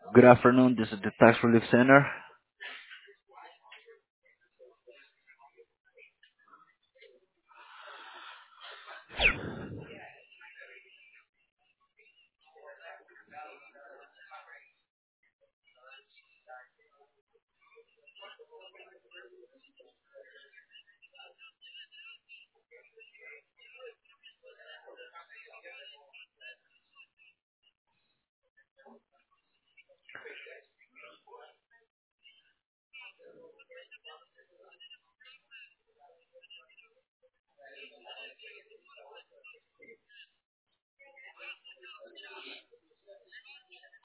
Good afternoon. This is the Tax Relief Center.